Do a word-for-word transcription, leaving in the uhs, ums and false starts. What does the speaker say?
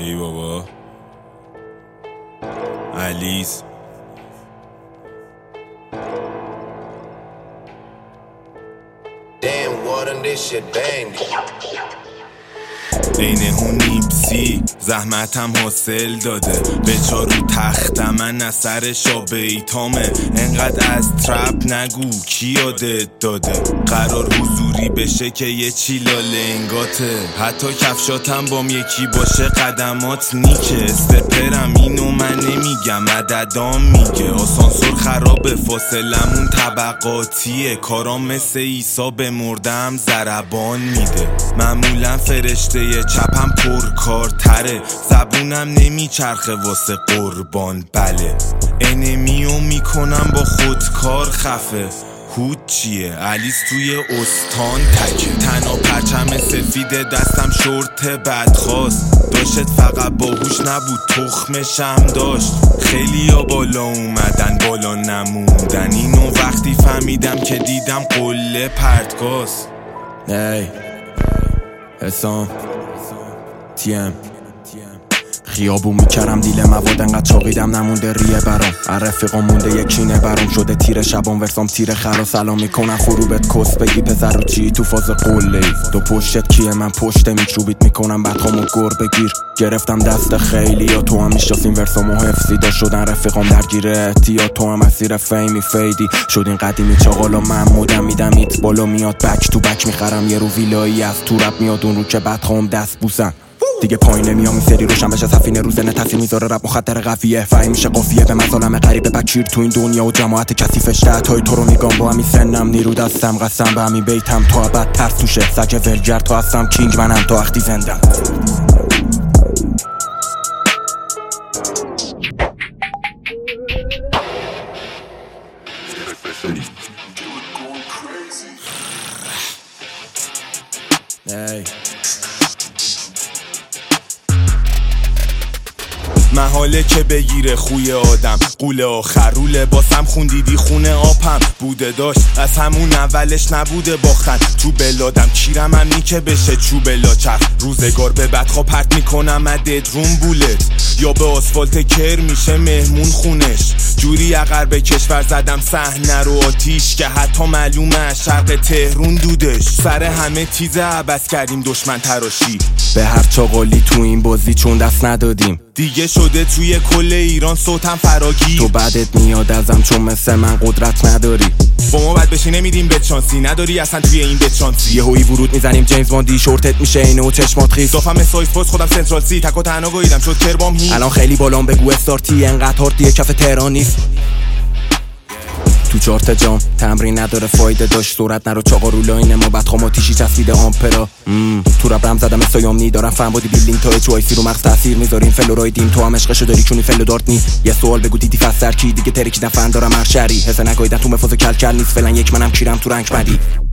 ای بابا علیز Damn, water, this shit banged. اینه اون نیپسی زحمتم حاصل داده به چارو تخت من اثر شا بیتامه. انقدر از ترپ نگو کی یادت داده قرار حضوری بشه که یه چیلا لنگاته. حتی کفشاتم بام یکی باشه قدمات نیکه. استپرم اینو من نمیگم عددام میگه. آسانسور خرابه فاصلمون طبقاتیه. کارام مثل عیسی به مردم ضربان میده. معمولا فرشته چپم پرکارتره. زبونم نمیچرخه واسه قربان. بله انمیو میکنم با خودکار خفه. هود چیه علیس توی استان تکه. تنها پرچم سفید دستم شورت بدخواست. داشت فقط باهوش نبود تخمشم داشت. خیلی ها بالا اومدن بالا نموندن. اینو وقتی فهمیدم که دیدم قله پرتگاز. ای حسام تیم خیابون میکرم دیل مواد انقدر چاقیدم نمونده ریه برام. رفیقام مونده یکینه برام شده تیر شبان ورسام تیر خرا. سلام میکنن خروبت کس بگی پسر رو چی تو فاز قله ای. دو پشتت کیه من پشت میکروبیت میکنم بدخامو گر بگیر. گرفتم دست خیلی یا تو هم میشتاسیم ورسامو حفظی دا شدن رفیقام درگیره یا تو هم مسیر فیمی فیدی شدین قدیمی چاقالا. من مودم میدم ایت بالا میاد بک تو بک میخرم یه رو ویلایی از تو رپ میاد اون رو که بدخام دست بوسن. دیگه پایین نمیام این سری روشن بشه سفینه روزنه تاثیر میذاره رپ مخدر قویه. فهم میشه قافیه به مظالم غریبه بکیر تو این دنیا و جماعت کثیفش. تحتای تو رو میگم با همین سنم نیرو دستم قسم به همین بیتم تا ابد ترس توشه. سگ ولگر تو هستم کینگ منم تا وقتی زندم. Hey. محاله که بگیره خوی آدم قوله آخروله. باسم خوندیدی خونه آپم بوده داشت از همون اولش نبوده باختن تو بلادم. کیرم هم نی که بشه چوب لاچرخ. روزگار به بدخوا پرت میکنم ادد روم بولت یا به آسفالت کر میشه مهمون خونش. جوری اقر به کشور زدم صحنه رو آتیش که حتی معلومه از شرق تهرون دودش. سر همه تیزه عبس کردیم دشمن تراشی. به هر چاقالی تو این بازی چون دست ندادیم دیگه شده توی کل ایران صوتم فراگیر. تو بعدت میاد ازم چون مثل من قدرت نداری. با ما بد بشی نمیدیم به چانسی. نداری اصلا توی این به چانسی. یه هوی ورود میزنیم جیمز باندی شورتت میشه اینه و چشمات خیس. دافم اسایس پاس خودم سنترال سی تک و تنها گویدم شد کربام هی. الان خیلی بالام بگو استارتی انقدر هاردیه کف تهران نیست. تو چارت جام تمرین نداره فایده داشت. صورت نرو چاقا رو لاینه ما بدخوام آتیشی چسبیده آمپرا. تو رب رم زدم سایام نی دارم فهم بودی بیلدینگ تا اچ وای سی رو مغز تاثیر میذاریم فلوراید. تو هم عشقشو داری چونی فلو دارت نی. یه سوال بگو دیدی فسر کی دیگه ترکیدن فن دارم هر شری. حس نگایدن تو مفاز کل کل نیست فعلا یک منم کیرم تو رنگ بدی.